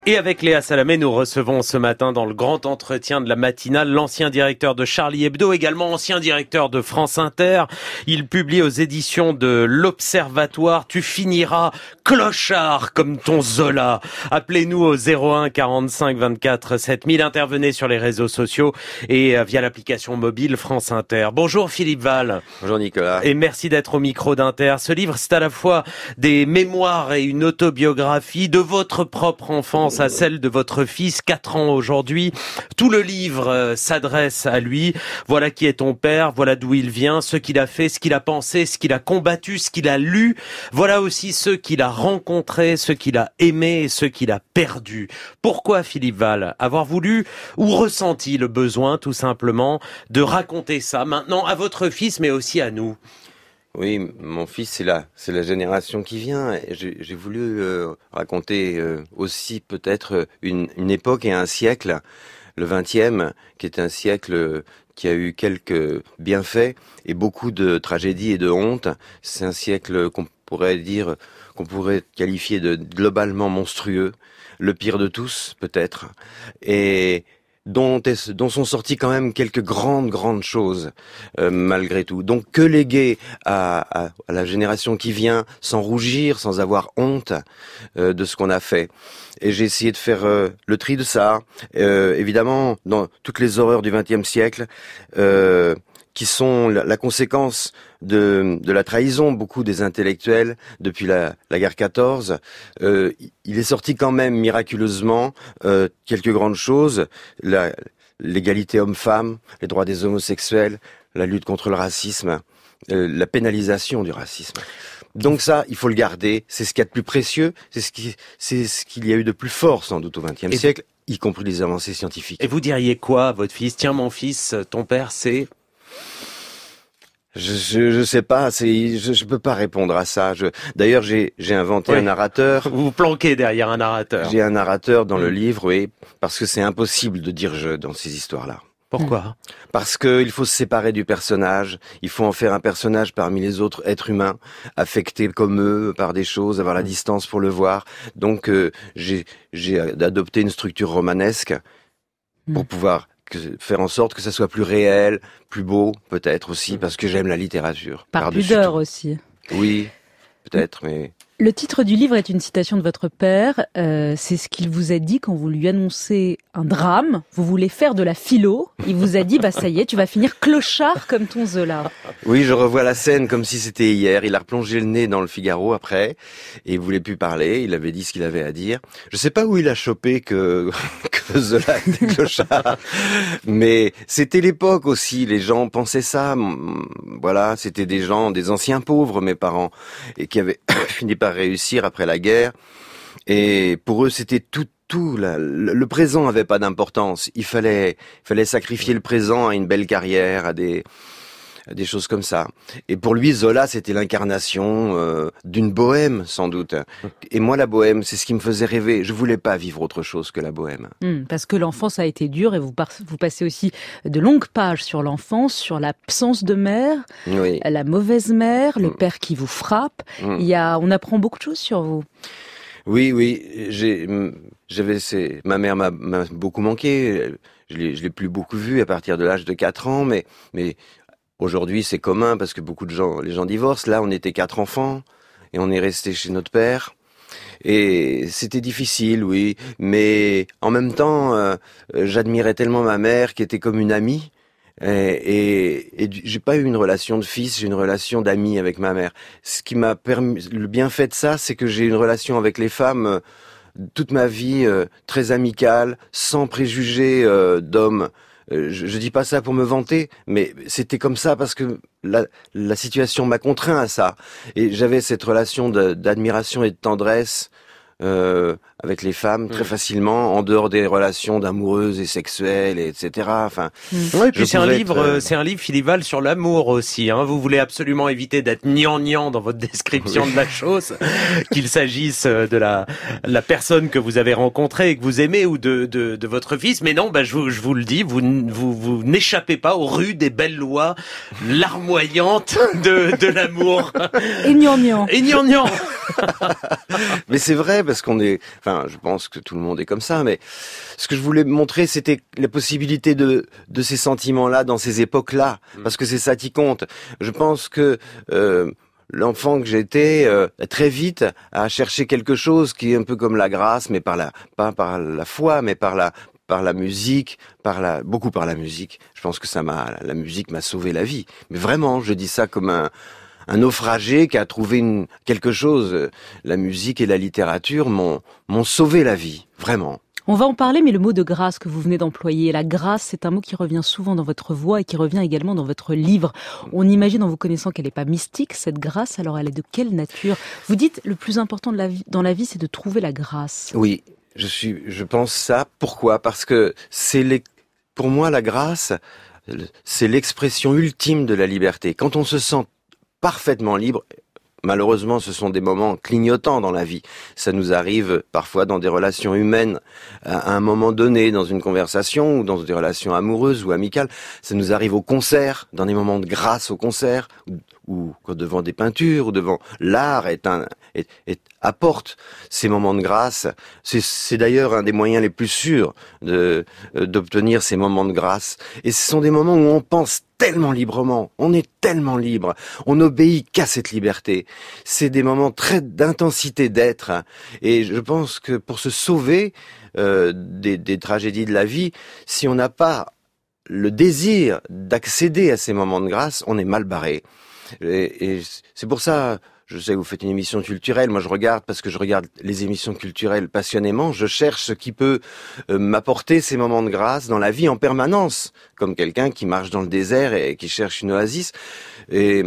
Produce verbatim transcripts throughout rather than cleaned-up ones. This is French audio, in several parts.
Et avec Léa Salamé, nous recevons ce matin dans le grand entretien de la matinale l'ancien directeur de Charlie Hebdo, également ancien directeur de France Inter. Il publie aux éditions de l'Observatoire « Tu finiras clochard comme ton Zola ». Appelez-nous au zéro un quarante-cinq vingt-quatre sept mille, intervenez sur les réseaux sociaux et via l'application mobile France Inter. Bonjour Philippe Val. Bonjour Nicolas. Et merci d'être au micro d'Inter. Ce livre, c'est à la fois des mémoires et une autobiographie de votre propre enfance à celle de votre fils, quatre ans aujourd'hui. Tout le livre euh, s'adresse à lui. Voilà qui est ton père, voilà d'où il vient, ce qu'il a fait, ce qu'il a pensé, ce qu'il a combattu, ce qu'il a lu. Voilà aussi ceux qu'il a rencontrés, ceux qu'il a aimés et ceux qu'il a perdus. Pourquoi, Philippe Val, avoir voulu ou ressenti le besoin, tout simplement, de raconter ça maintenant à votre fils, mais aussi à nous ? Oui, mon fils, c'est la, c'est la génération qui vient. Et j'ai, j'ai voulu euh, raconter euh, aussi peut-être une, une époque et un siècle, le vingtième, qui est un siècle qui a eu quelques bienfaits et beaucoup de tragédies et de hontes. C'est un siècle qu'on pourrait dire, qu'on pourrait qualifier de globalement monstrueux, le pire de tous peut-être. Et dont, est, dont sont sorties quand même quelques grandes, grandes choses, euh, malgré tout. Donc, que léguer à, à, à la génération qui vient, sans rougir, sans avoir honte euh, de ce qu'on a fait. Et j'ai essayé de faire euh, le tri de ça. Euh, évidemment, dans toutes les horreurs du vingtième siècle, euh, qui sont la, la conséquence de, de la trahison, beaucoup des intellectuels, depuis la, la guerre quatorze. Euh, il est sorti quand même miraculeusement euh, quelques grandes choses, la, l'égalité homme-femme, les droits des homosexuels, la lutte contre le racisme, euh, la pénalisation du racisme. Donc ça, il faut le garder, c'est ce qu'il y a de plus précieux, c'est ce, qui, c'est ce qu'il y a eu de plus fort sans doute au vingtième siècle, y compris les avancées scientifiques. Et vous diriez quoi à votre fils ? Tiens mon fils, ton père c'est... Je, je, je sais pas, c'est, je, je peux pas répondre à ça. Je, d'ailleurs, j'ai, j'ai inventé oui. un narrateur. Vous vous planquez derrière un narrateur. J'ai un narrateur dans mmh. le livre, oui, parce que c'est impossible de dire je dans ces histoires-là. Pourquoi ? Parce que il faut se séparer du personnage. Il faut en faire un personnage parmi les autres êtres humains, affectés comme eux par des choses, avoir la distance pour le voir. Donc, euh, j'ai, j'ai adopté une structure romanesque pour mmh. pouvoir que, faire en sorte que ça soit plus réel, plus beau, peut-être aussi, parce que j'aime la littérature. Par pudeur aussi. Oui, peut-être, mais... Le titre du livre est une citation de votre père. Euh, c'est ce qu'il vous a dit quand vous lui annoncez un drame. Vous voulez faire de la philo. Il vous a dit, bah ça y est, tu vas finir clochard comme ton Zola. Oui, je revois la scène comme si c'était hier. Il a replongé le nez dans le Figaro après, et il voulait plus parler. Il avait dit ce qu'il avait à dire. Je sais pas où il a chopé que, que Zola était clochard. Mais c'était l'époque aussi. Les gens pensaient ça. Voilà, c'était des gens, des anciens pauvres, mes parents, et qui avaient fini par réussir après la guerre, et pour eux c'était tout, tout là, le, le présent avait pas d'importance. Il fallait, il fallait sacrifier le présent à une belle carrière, à des, à des choses comme ça. Et pour lui, Zola, c'était l'incarnation euh, d'une bohème, sans doute. Et moi, la bohème, c'est ce qui me faisait rêver. Je voulais pas vivre autre chose que la bohème. Mmh, parce que l'enfance a été dure, et vous, par- vous passez aussi de longues pages sur l'enfance, sur l'absence de mère, oui. la mauvaise mère, le mmh. père qui vous frappe. Mmh. Il y a, on apprend beaucoup de choses sur vous. Oui, oui, j'ai, j'avais, c'est, ma mère m'a, m'a beaucoup manqué. Je l'ai, je l'ai plus beaucoup vue à partir de l'âge de quatre ans, mais, mais aujourd'hui, c'est commun parce que beaucoup de gens, les gens divorcent. Là, on était quatre enfants et on est resté chez notre père. Et c'était difficile, oui, mais en même temps, euh, j'admirais tellement ma mère qui était comme une amie. Et, et, et j'ai pas eu une relation de fils, j'ai une relation d'ami avec ma mère. Ce qui m'a permis, le bienfait de ça, c'est que j'ai une relation avec les femmes euh, toute ma vie euh, très amicale, sans préjugés euh, d'hommes. Euh, je, je dis pas ça pour me vanter, mais c'était comme ça parce que la, la situation m'a contraint à ça. Et j'avais cette relation de, d'admiration et de tendresse euh, avec les femmes très facilement, en dehors des relations d'amoureuses et sexuelles, et etc. Enfin, mmh. Oui, puis c'est un livre, être... c'est un livre, Philippe Val, sur l'amour aussi. Hein. Vous voulez absolument éviter d'être gnangnan dans votre description de la chose, qu'il s'agisse de la la personne que vous avez rencontrée et que vous aimez, ou de de, de votre fils. Mais non, bah je vous je vous le dis, vous vous vous n'échappez pas aux rues des belles lois larmoyantes de de l'amour. Et gnangnan. Et gnangnan. Mais c'est vrai parce qu'on est, enfin. enfin, je pense que tout le monde est comme ça, mais ce que je voulais montrer, c'était la possibilité de, de ces sentiments-là dans ces époques-là, parce que c'est ça qui compte. Je pense que euh, l'enfant que j'étais, euh, très vite, a cherché quelque chose qui est un peu comme la grâce, mais par la, pas par la foi, mais par la, par la musique, par la, beaucoup par la musique. Je pense que ça m'a, la musique m'a sauvé la vie. Mais vraiment, je dis ça comme un, un naufragé qui a trouvé une, quelque chose. La musique et la littérature m'ont, m'ont sauvé la vie. Vraiment. On va en parler, mais le mot de grâce que vous venez d'employer, la grâce, c'est un mot qui revient souvent dans votre voix et qui revient également dans votre livre. On imagine en vous connaissant qu'elle n'est pas mystique, cette grâce, alors elle est de quelle nature? Vous dites, le plus important de la vie, dans la vie, c'est de trouver la grâce. Oui, je suis, je pense ça. Pourquoi? Parce que c'est les, pour moi, la grâce, c'est l'expression ultime de la liberté. Quand on se sent parfaitement libre, malheureusement, ce sont des moments clignotants dans la vie. Ça nous arrive parfois dans des relations humaines, à un moment donné, dans une conversation, ou dans des relations amoureuses ou amicales. Ça nous arrive au concert, dans des moments de grâce au concert, ou, ou devant des peintures, ou devant l'art, est un, est, est, apporte ces moments de grâce. C'est, c'est d'ailleurs un des moyens les plus sûrs de, d'obtenir ces moments de grâce. Et ce sont des moments où on pense tellement librement, on est tellement libre, on n'obéit qu'à cette liberté. C'est des moments très d'intensité d'être, et je pense que pour se sauver euh, des, des tragédies de la vie, si on n'a pas le désir d'accéder à ces moments de grâce, on est mal barré. Et, et c'est pour ça, je sais que vous faites une émission culturelle, moi je regarde parce que je regarde les émissions culturelles passionnément, je cherche ce qui peut euh, m'apporter ces moments de grâce dans la vie en permanence, comme quelqu'un qui marche dans le désert et qui cherche une oasis. Et,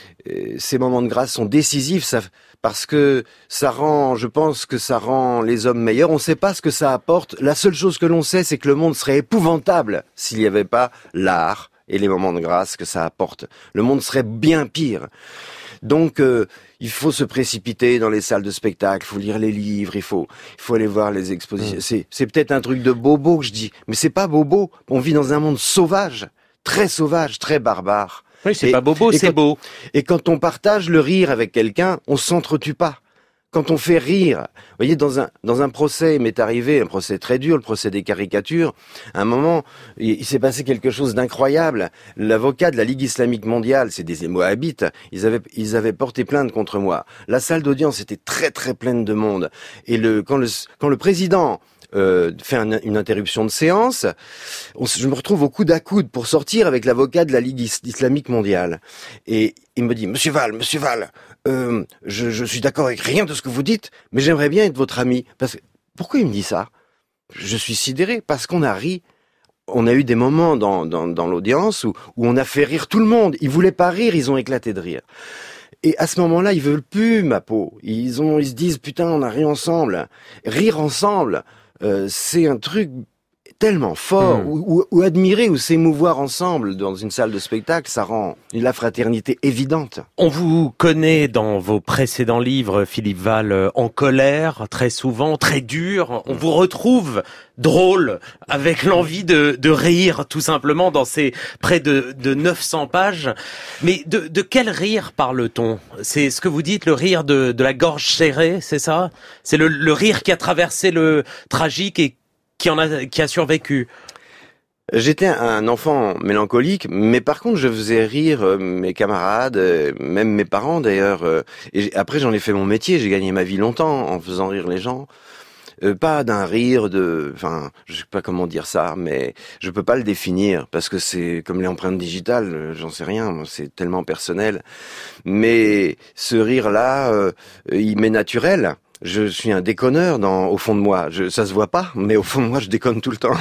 et ces moments de grâce sont décisifs, ça, parce que ça rend, je pense que ça rend les hommes meilleurs. On ne sait pas ce que ça apporte. La seule chose que l'on sait, c'est que le monde serait épouvantable s'il n'y avait pas l'art et les moments de grâce que ça apporte. Le monde serait bien pire. Donc, euh, il faut se précipiter dans les salles de spectacle, il faut lire les livres, il faut, il faut aller voir les expositions. Mmh. C'est, c'est peut-être un truc de bobo que je dis, mais c'est pas bobo. On vit dans un monde sauvage, très sauvage, très barbare. Oui, c'est et, pas bobo, c'est quand, beau. Et quand on partage le rire avec quelqu'un, on s'entretue pas. Quand on fait rire, vous voyez, dans un dans un procès, il m'est arrivé, un procès très dur, le procès des caricatures, à un moment, il, il s'est passé quelque chose d'incroyable. L'avocat de la Ligue islamique mondiale, c'est des Moabites, ils avaient ils avaient porté plainte contre moi. La salle d'audience était très très pleine de monde. Et le quand le quand le président Euh, fait un, une interruption de séance, on, je me retrouve au coude à coude pour sortir avec l'avocat de la Ligue is, islamique mondiale. Et il me dit, Monsieur Val, Monsieur Val, euh, je, je suis d'accord avec rien de ce que vous dites, mais j'aimerais bien être votre ami. Parce que, pourquoi il me dit ça? Je suis sidéré, parce qu'on a ri. On a eu des moments dans, dans, dans l'audience où, où on a fait rire tout le monde. Ils voulaient pas rire, ils ont éclaté de rire. Et à ce moment-là, ils veulent plus ma peau. Ils ont, ils se disent, putain, on a ri ensemble. Rire ensemble, Euh, c'est un truc tellement fort, mmh. ou, ou, ou admirer ou s'émouvoir ensemble dans une salle de spectacle, ça rend la fraternité évidente. On vous connaît dans vos précédents livres, Philippe Val, en colère, très souvent, très dur. On mmh. vous retrouve drôle, avec l'envie de, de rire, tout simplement, dans ces près de, de neuf cents pages. Mais de, de quel rire parle-t-on? C'est ce que vous dites, le rire de, de la gorge serrée, c'est ça? C'est le, le rire qui a traversé le tragique et qui en a, qui a survécu. J'étais un enfant mélancolique, mais par contre, je faisais rire mes camarades, même mes parents d'ailleurs. Et après, j'en ai fait mon métier, j'ai gagné ma vie longtemps en faisant rire les gens. Euh, pas d'un rire de, enfin, je sais pas comment dire ça, mais je peux pas le définir parce que c'est comme les empreintes digitales, j'en sais rien, c'est tellement personnel. Mais ce rire-là, euh, il m'est naturel. Je suis un déconneur dans, au fond de moi. Je, ça se voit pas, mais au fond de moi, je déconne tout le temps.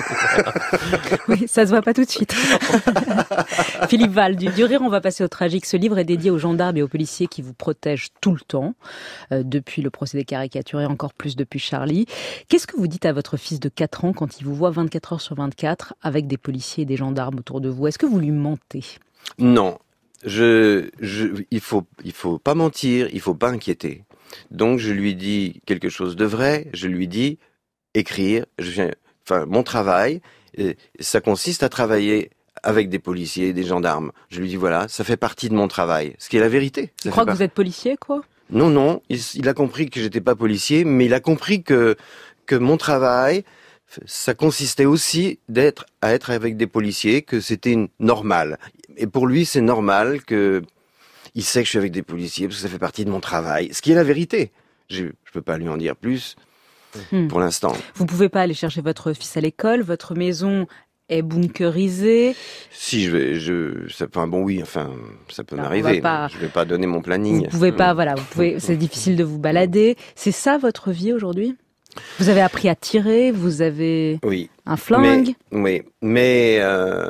Oui, ça se voit pas tout de suite. Philippe Val, du, du rire, on va passer au tragique. Ce livre est dédié aux gendarmes et aux policiers qui vous protègent tout le temps, euh, depuis le procès des caricatures et encore plus depuis Charlie. Qu'est-ce que vous dites à votre fils de quatre ans quand il vous voit vingt-quatre heures sur vingt-quatre avec des policiers et des gendarmes autour de vous? Est-ce que vous lui mentez? Non. Je, je, il faut, il faut pas mentir, il faut pas inquiéter. Donc je lui dis quelque chose de vrai, je lui dis écrire, je viens, enfin mon travail, ça consiste à travailler avec des policiers et des gendarmes. Je lui dis voilà, ça fait partie de mon travail, ce qui est la vérité. Tu crois que vous êtes policier, quoi? Non, non, il, il a compris que j'étais pas policier, mais il a compris que que mon travail, ça consistait aussi d'être à être avec des policiers, que c'était normal. Et pour lui, c'est normal que il sait que je suis avec des policiers parce que ça fait partie de mon travail, ce qui est la vérité. Je je peux pas lui en dire plus hmm. pour l'instant. Vous pouvez pas aller chercher votre fils à l'école, votre maison est bunkerisée. Si je vais, je, ça, enfin bon oui, enfin ça peut non, m'arriver. Pas, je vais pas donner mon planning. Vous pouvez pas, voilà, vous pouvez. C'est difficile de vous balader. C'est ça votre vie aujourd'hui ? Vous avez appris à tirer, vous avez oui, un flingue. Mais, oui, mais euh,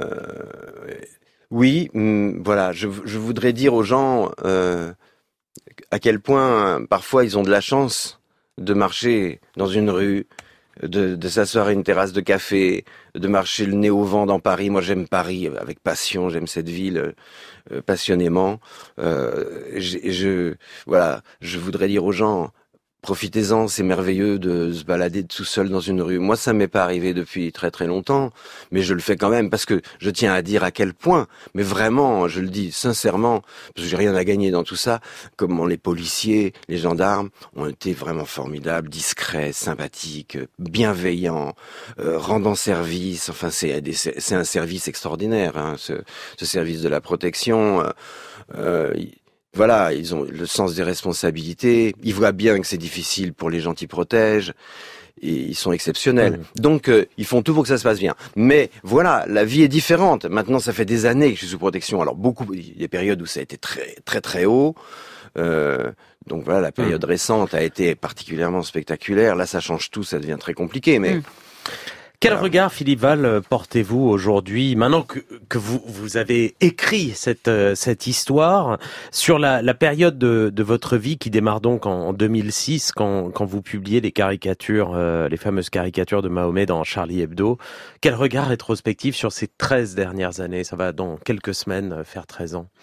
oui, voilà, je, je voudrais dire aux gens euh, à quel point parfois ils ont de la chance de marcher dans une rue, de, de s'asseoir à une terrasse de café, de marcher le nez au vent dans Paris. Moi, j'aime Paris avec passion, j'aime cette ville euh, passionnément. Euh, je, je, voilà, je voudrais dire aux gens, profitez-en, c'est merveilleux de se balader tout seul dans une rue. Moi, ça m'est pas arrivé depuis très très longtemps, mais je le fais quand même parce que je tiens à dire à quel point, mais vraiment, je le dis sincèrement, parce que j'ai rien à gagner dans tout ça, comment les policiers, les gendarmes ont été vraiment formidables, discrets, sympathiques, bienveillants, euh, rendant service. Enfin, c'est des, c'est un service extraordinaire, hein, ce, ce service de la protection. Euh, euh, Voilà, ils ont le sens des responsabilités. Ils voient bien que c'est difficile pour les gens qui protègent. Et ils sont exceptionnels. Mmh. Donc, euh, ils font tout pour que ça se passe bien. Mais voilà, la vie est différente. Maintenant, ça fait des années que je suis sous protection. Alors, beaucoup, il y a des périodes où ça a été très, très, très haut. Euh, donc voilà, la période mmh. récente a été particulièrement spectaculaire. Là, ça change tout, ça devient très compliqué. Mais mmh. Quel voilà. regard, Philippe Val, portez-vous aujourd'hui, maintenant que, que vous, vous avez écrit cette, cette histoire, sur la, la période de, de votre vie qui démarre donc en, en deux mille six, quand, quand vous publiez les caricatures, euh, les fameuses caricatures de Mahomet dans Charlie Hebdo. Quel regard rétrospectif sur ces treize dernières années ? Ça va dans quelques semaines faire treize ans.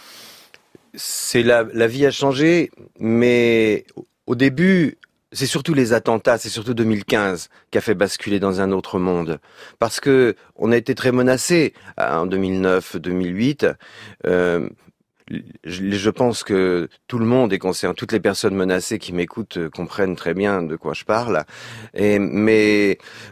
C'est la, la vie a changé, mais au début... C'est surtout les attentats, c'est surtout deux mille quinze qui a fait basculer dans un autre monde. Parce que on a été très menacés en deux mille neuf, deux mille huit. Euh, je, je pense que tout le monde est concerné, toutes les personnes menacées qui m'écoutent comprennent très bien de quoi je parle. Et, mais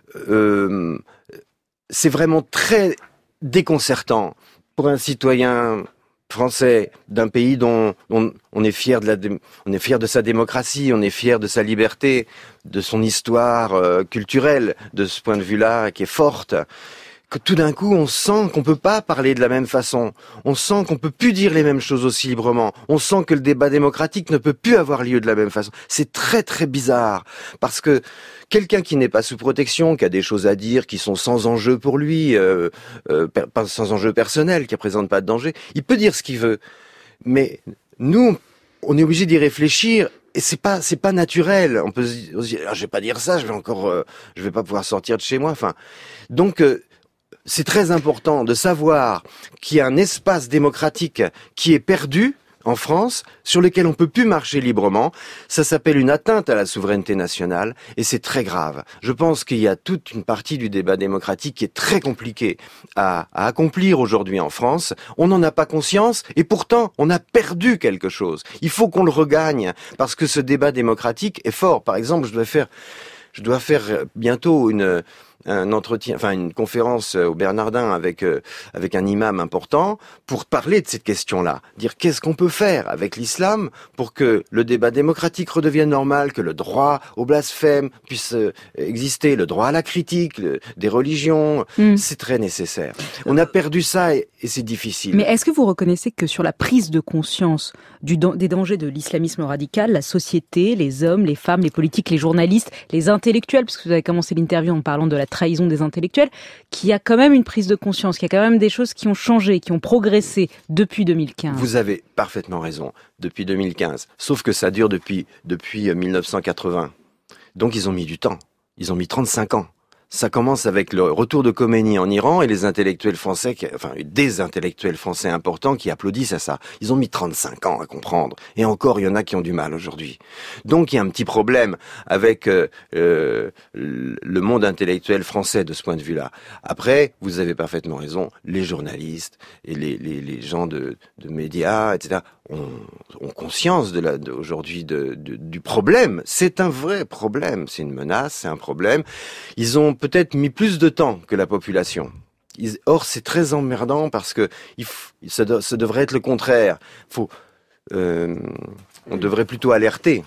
euh, c'est vraiment très déconcertant pour un citoyen français d'un pays dont on, on est fier de la, on est fier de sa démocratie, on est fier de sa liberté, de son histoire euh, culturelle, de ce point de vue-là qui est forte, que tout d'un coup on sent qu'on peut pas parler de la même façon, on sent qu'on peut plus dire les mêmes choses aussi librement, on sent que le débat démocratique ne peut plus avoir lieu de la même façon. C'est très très bizarre parce que quelqu'un qui n'est pas sous protection, qui a des choses à dire, qui sont sans enjeu pour lui, euh, euh, per, sans enjeu personnel, qui ne présentent pas de danger, il peut dire ce qu'il veut. Mais nous, on est obligé d'y réfléchir. Et c'est pas, c'est pas naturel. On peut se dire, ah, je vais pas dire ça, je vais encore, euh, je vais pas pouvoir sortir de chez moi. Enfin, donc euh, c'est très important de savoir qu'il y a un espace démocratique qui est perdu en France, sur lequel on peut plus marcher librement. Ça s'appelle une atteinte à la souveraineté nationale et c'est très grave. Je pense qu'il y a toute une partie du débat démocratique qui est très compliquée à, à accomplir aujourd'hui en France. On n'en a pas conscience et pourtant on a perdu quelque chose. Il faut qu'on le regagne parce que ce débat démocratique est fort. Par exemple, je dois faire, je dois faire bientôt une un entretien, enfin une conférence au Bernardin avec euh, avec un imam important pour parler de cette question-là, dire qu'est-ce qu'on peut faire avec l'islam pour que le débat démocratique redevienne normal, que le droit au blasphème puisse euh, exister, le droit à la critique le, des religions, mmh. c'est très nécessaire. On a perdu ça et, et c'est difficile. Mais est-ce que vous reconnaissez que sur la prise de conscience du, des dangers de l'islamisme radical, la société, les hommes, les femmes, les politiques, les journalistes, les intellectuels, parce que vous avez commencé l'interview en parlant de la trahison des intellectuels, qu'il y a quand même une prise de conscience, qu'il y a quand même des choses qui ont changé, qui ont progressé depuis deux mille quinze. Vous avez parfaitement raison, depuis deux mille quinze. Sauf que ça dure depuis, depuis mille neuf cent quatre-vingts. Donc ils ont mis du temps. Ils ont mis trente-cinq ans. Ça commence avec le retour de Khomeini en Iran et les intellectuels français, qui, enfin des intellectuels français importants qui applaudissent à ça. Ils ont mis trente-cinq ans à comprendre. Et encore, il y en a qui ont du mal aujourd'hui. Donc il y a un petit problème avec euh, euh, le monde intellectuel français de ce point de vue-là. Après, vous avez parfaitement raison, les journalistes et les, les, les gens de, de médias, et cetera, ont, ont conscience de la, de, aujourd'hui de, de, du problème. C'est un vrai problème, c'est une menace, c'est un problème. Ils ont peut-être mis plus de temps que la population. Ils, or, c'est très emmerdant parce que il f, ça, de, ça devrait être le contraire. Faut, euh, on devrait plutôt alerter.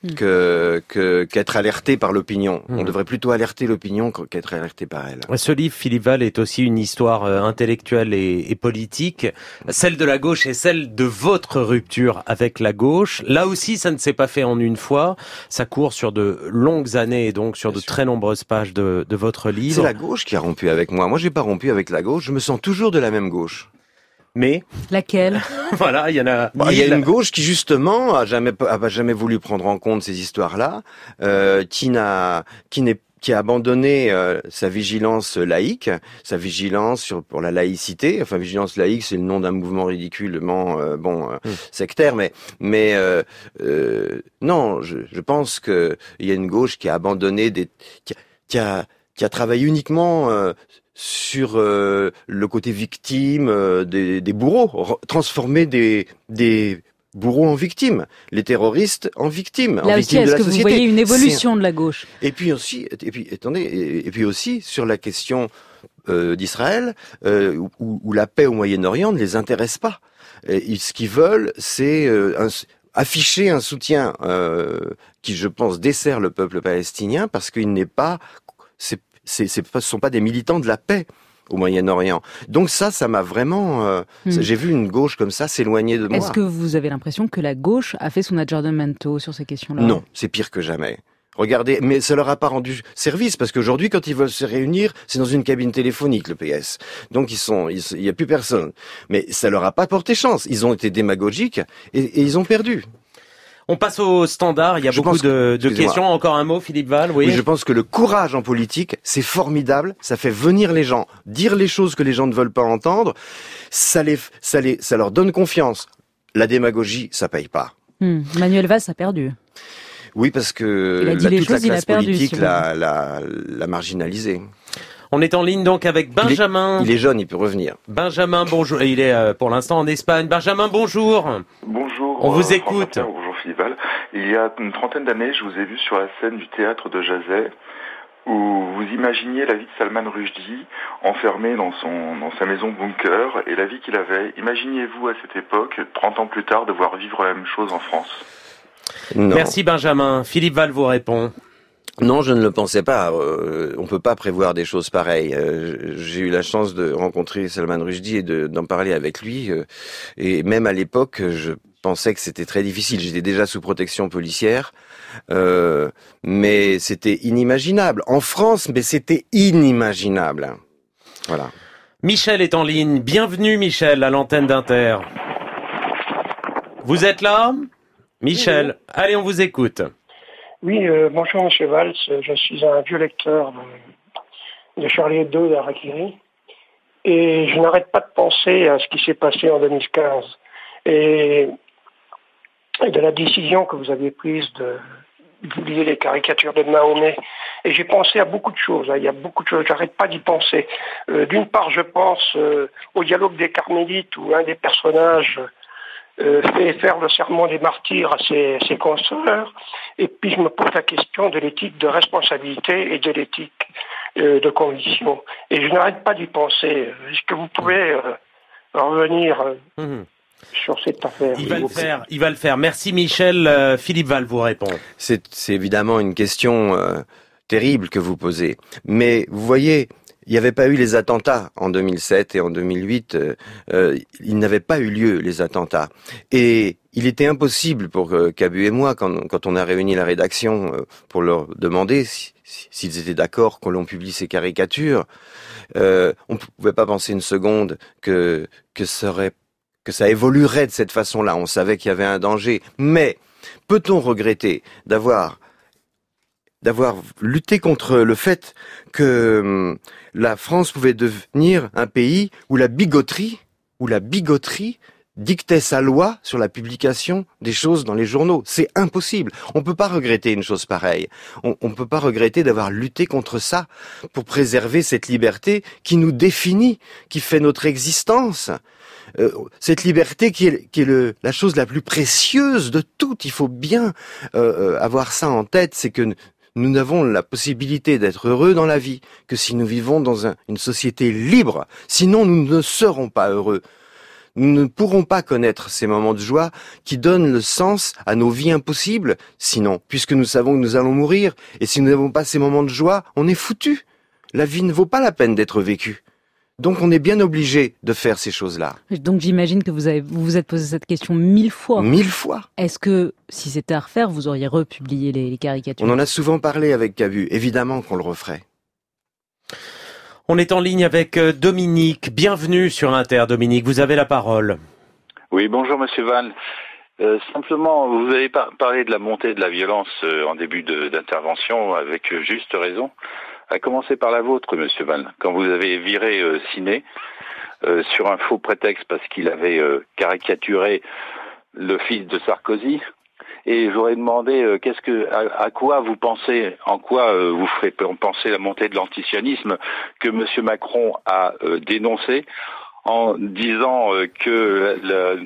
Que, que, qu'être alerté par l'opinion. Mmh. On devrait plutôt alerter l'opinion qu'être alerté par elle. Ce livre, Philippe Val, est aussi une histoire intellectuelle et, et politique, celle de la gauche et celle de votre rupture avec la gauche. Là aussi, ça ne s'est pas fait en une fois. Ça court sur de longues années et donc sur Bien de sûr. très nombreuses pages de, de votre livre. C'est la gauche qui a rompu avec moi. Moi, j'ai pas rompu avec la gauche. Je me sens toujours de la même gauche. Mais laquelle? Voilà, il y en a. Bah, il y a une gauche qui justement a jamais a jamais voulu prendre en compte ces histoires-là, euh, qui n'a, qui n'est, qui a abandonné euh, sa vigilance laïque, sa vigilance sur pour la laïcité. Enfin, vigilance laïque, c'est le nom d'un mouvement ridiculement euh, bon euh, mmh. sectaire, mais mais euh, euh, non, je, je pense que il y a une gauche qui a abandonné des, qui a qui a, qui a travaillé uniquement euh, sur euh, le côté victime euh, des, des bourreaux, transformer des, des bourreaux en victimes, les terroristes en victimes, Là en aussi, victimes de la société. Est-ce que vous voyez une évolution C'est... de la gauche? Et puis aussi, et puis attendez, et, et puis aussi sur la question euh, d'Israël, euh, où, où la paix au Moyen-Orient ne les intéresse pas. Et, ce qu'ils veulent, c'est euh, un, afficher un soutien euh, qui, je pense, dessert le peuple palestinien parce qu'il n'est pas, c'est C'est, c'est, ce sont pas des militants de la paix au Moyen-Orient. Donc ça, ça m'a vraiment... Euh, mmh. ça, j'ai vu une gauche comme ça s'éloigner de moi. Est-ce que vous avez l'impression que la gauche a fait son aggiornamento sur ces questions-là? Non, c'est pire que jamais. Regardez, mais ça leur a pas rendu service parce qu'aujourd'hui, quand ils veulent se réunir, c'est dans une cabine téléphonique, le P S. Donc ils sont, il y a plus personne. Mais ça leur a pas porté chance. Ils ont été démagogiques et, et ils ont perdu. On passe au standard, il y a je beaucoup de, de questions. Encore un mot, Philippe Val, oui. oui. Je pense que le courage en politique, c'est formidable, ça fait venir les gens, dire les choses que les gens ne veulent pas entendre, ça les, ça les, ça leur donne confiance. La démagogie, ça paye pas. Hum, Manuel Valls a perdu. Oui, parce que il a dit la, les toute choses, la classe il a perdu, politique si l'a, l'a, l'a marginalisé. On est en ligne donc avec Benjamin. Il est, il est jeune, il peut revenir. Benjamin, bonjour. Il est euh, pour l'instant en Espagne. Benjamin, bonjour. Bonjour. On vous euh, écoute. Bonjour Philippe Val. Il y a une trentaine d'années, je vous ai vu sur la scène du théâtre de Jazet où vous imaginiez la vie de Salman Rushdie enfermé dans son dans sa maison bunker et la vie qu'il avait. Imaginiez-vous à cette époque, trente ans plus tard, devoir vivre la même chose en France? Non. Merci Benjamin. Philippe Val vous répond. Non, je ne le pensais pas. Euh, on peut pas prévoir des choses pareilles. Euh, j'ai eu la chance de rencontrer Salman Rushdie et de, d'en parler avec lui. Euh, et même à l'époque, je pensais que c'était très difficile. J'étais déjà sous protection policière, euh, mais c'était inimaginable. En France, mais c'était inimaginable. Voilà. Michel est en ligne. Bienvenue, Michel, à l'antenne d'Inter. Vous êtes là, Michel? Oui. Allez, on vous écoute. Oui, euh, bonjour Monsieur Valls, je suis un vieux lecteur de, de Charlie Hebdo et d'Harakiri et je n'arrête pas de penser à ce qui s'est passé en deux mille quinze et, et de la décision que vous avez prise de publier les caricatures de Mahomet. Et j'ai pensé à beaucoup de choses, hein. Il y a beaucoup de choses, j'arrête pas d'y penser. Euh, d'une part, je pense euh, au dialogue des Carmélites où un des personnages Euh, fait faire le serment des martyrs à ses, ses consoeurs, et puis je me pose la question de l'éthique de responsabilité et de l'éthique euh, de conviction. Et je n'arrête pas d'y penser. Est-ce que vous pouvez euh, revenir euh, mmh. sur cette affaire? Il va le faire, il va le faire. Merci Michel. Euh, Philippe Val vous répond. C'est, c'est évidemment une question euh, terrible que vous posez. Mais vous voyez, il n'y avait pas eu les attentats en deux mille sept et en deux mille huit. Euh, euh, il n'avait pas eu lieu, les attentats. Et il était impossible pour euh, Cabu et moi, quand, quand on a réuni la rédaction euh, pour leur demander si, si, s'ils étaient d'accord que l'on publie ces caricatures, euh, on ne pouvait pas penser une seconde que, que, ça aurait, que ça évoluerait de cette façon-là. On savait qu'il y avait un danger. Mais peut-on regretter d'avoir d'avoir lutté contre le fait que hum, la France pouvait devenir un pays où la bigoterie, où la bigoterie dictait sa loi sur la publication des choses dans les journaux. C'est impossible. On peut pas regretter une chose pareille. On, on peut pas regretter d'avoir lutté contre ça pour préserver cette liberté qui nous définit, qui fait notre existence. Euh, cette liberté qui est, qui est le, la chose la plus précieuse de toutes. Il faut bien euh, avoir ça en tête, c'est que nous n'avons la possibilité d'être heureux dans la vie que si nous vivons dans un, une société libre. Sinon, nous ne serons pas heureux. Nous ne pourrons pas connaître ces moments de joie qui donnent le sens à nos vies impossibles, sinon, puisque nous savons que nous allons mourir. Et si nous n'avons pas ces moments de joie, on est foutu. La vie ne vaut pas la peine d'être vécue. Donc on est bien obligé de faire ces choses-là. Donc j'imagine que vous avez, vous vous êtes posé cette question mille fois. Mille fois. Est-ce que, si c'était à refaire, vous auriez republié les, les caricatures? On en a souvent parlé avec Cabu. Évidemment qu'on le referait. On est en ligne avec Dominique. Bienvenue sur Inter. Dominique, vous avez la parole. Oui, bonjour Monsieur Val. Euh, simplement, vous avez par- parlé de la montée de la violence euh, en début de, d'intervention avec euh, juste raison. À commencer par la vôtre, Monsieur Val, quand vous avez viré euh, Ciné euh, sur un faux prétexte parce qu'il avait euh, caricaturé le fils de Sarkozy. Et j'aurais demandé euh, qu'est-ce que, à, à quoi vous pensez, en quoi euh, vous ferez penser la montée de l'antisionisme que Monsieur Macron a euh, dénoncé en disant euh, que la,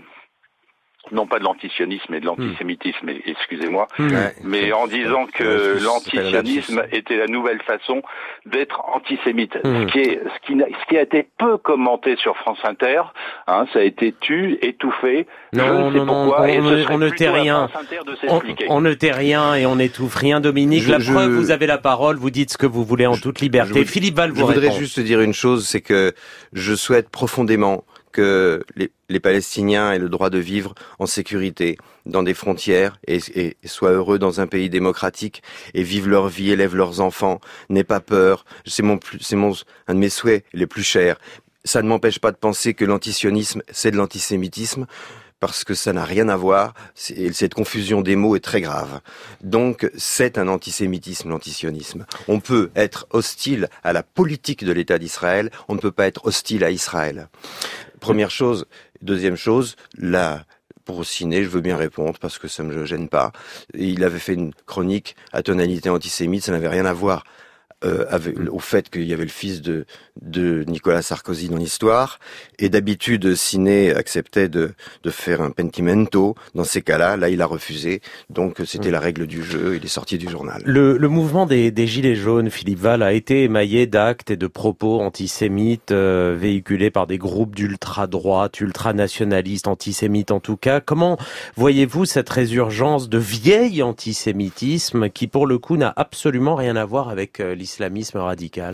non pas de l'antisionisme et de l'antisémitisme, mmh. excusez-moi, mmh. mais en disant que l'antisionisme était la nouvelle façon d'être antisémite. Mmh. Ce qui est, ce qui, ce qui a été peu commenté sur France Inter, hein, ça a été tu, étouffé. Non, je ne sais non, pourquoi, non, et on, ce ne, on ne tait rien. On, on ne tait rien et on n'étouffe rien, Dominique. Je, la je, preuve, vous avez la parole, vous dites ce que vous voulez en je, toute liberté. Je, Philippe Val vous Je répond. voudrais juste dire une chose, c'est que je souhaite profondément que les, les Palestiniens aient le droit de vivre en sécurité dans des frontières et, et, et soient heureux dans un pays démocratique et vivent leur vie, élèvent leurs enfants, n'aient pas peur. C'est mon, c'est mon, un de mes souhaits les plus chers. Ça ne m'empêche pas de penser que l'antisionisme, c'est de l'antisémitisme, parce que ça n'a rien à voir, et cette confusion des mots est très grave. Donc, c'est un antisémitisme, l'antisionisme. On peut être hostile à la politique de l'État d'Israël, on ne peut pas être hostile à Israël. Première chose. Deuxième chose, la... Pour Ciné, je veux bien répondre parce que ça me gêne pas. Il avait fait une chronique à tonalité antisémite, ça n'avait rien à voir Euh, avec, au fait qu'il y avait le fils de, de Nicolas Sarkozy dans l'histoire, et d'habitude Ciné acceptait de, de faire un pentimento. Dans ces cas-là, là il a refusé, donc c'était la règle du jeu, il est sorti du journal. Le, le mouvement des, des Gilets jaunes, Philippe Val, a été émaillé d'actes et de propos antisémites euh, véhiculés par des groupes d'ultra-droite, ultra-nationalistes, antisémites en tout cas. Comment voyez-vous cette résurgence de vieil antisémitisme qui pour le coup n'a absolument rien à voir avec euh, l'islamisme radical?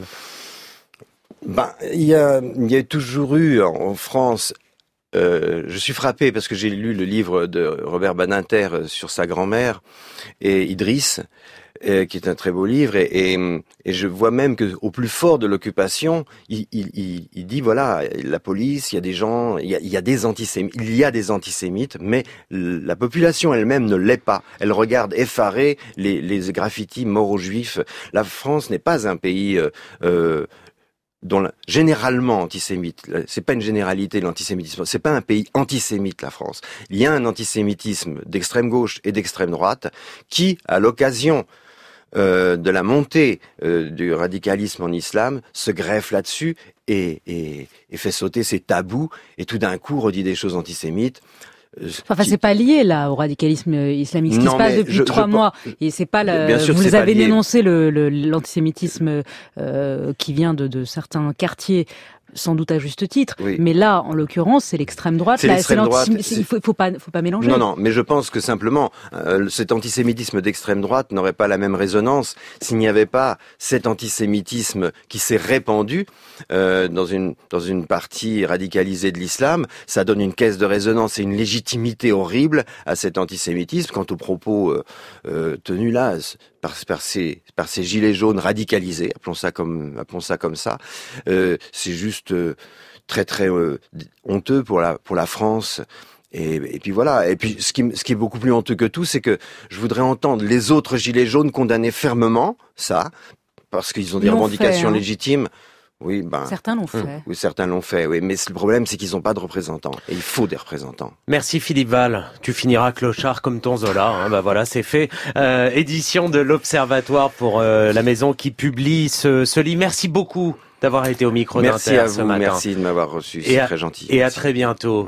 Ben, il y a, il y a toujours eu en France. Euh, je suis frappé parce que j'ai lu le livre de Robert Badinter sur sa grand-mère et Idriss, euh, qui est un très beau livre, et, et, et je vois même que au plus fort de l'occupation, il, il, il, il dit voilà, la police, il y a des gens, il y a, il y a des antisémites, il y a des antisémites, mais la population elle-même ne l'est pas. Elle regarde effarée les, les graffitis morts aux juifs. La France n'est pas un pays euh, euh, dont la, généralement antisémite. C'est pas une généralité l'antisémitisme. C'est pas un pays antisémite la France. Il y a un antisémitisme d'extrême gauche et d'extrême droite qui, à l'occasion euh, de la montée euh, du radicalisme en islam, se greffe là-dessus et, et, et fait sauter ses tabous et tout d'un coup redit des choses antisémites. Enfin, qui... c'est pas lié là au radicalisme islamique, ce qui non, se passe depuis je, trois je, mois. Je... Et c'est pas la... Bien sûr vous c'est avez pas lié. dénoncé le, le, l'antisémitisme euh, qui vient de, de certains quartiers, sans doute à juste titre. Oui. Mais là, en l'occurrence, c'est l'extrême droite. C'est là, l'extrême c'est droite. C'est... Il faut, faut pas, faut pas mélanger. Non, non. Mais je pense que simplement, euh, cet antisémitisme d'extrême droite n'aurait pas la même résonance s'il n'y avait pas cet antisémitisme qui s'est répandu euh, dans une dans une partie radicalisée de l'islam. Ça donne une caisse de résonance et une légitimité horrible à cet antisémitisme. Quant aux propos euh, euh, tenus là par, par ces par ces gilets jaunes radicalisés, appelons ça comme appelons ça comme ça, euh, c'est juste euh, très très euh, honteux pour la pour la France. Et, et puis voilà. Et puis ce qui, ce qui est beaucoup plus honteux que tout, c'est que je voudrais entendre les autres gilets jaunes condamner fermement ça, parce qu'ils ont des Ils revendications fait, hein. légitimes. Oui, ben. Certains l'ont fait. Oui, certains l'ont fait, oui. Mais le problème, c'est qu'ils n'ont pas de représentants. Et il faut des représentants. Merci Philippe Val. Tu finiras clochard comme ton Zola. Hein. Bah voilà, c'est fait. Euh, édition de l'Observatoire pour euh, la maison qui publie ce, ce livre. Merci beaucoup d'avoir été au micro d'Inter ce matin. Merci à vous. Merci de m'avoir reçu. C'est très gentil. Et à très bientôt.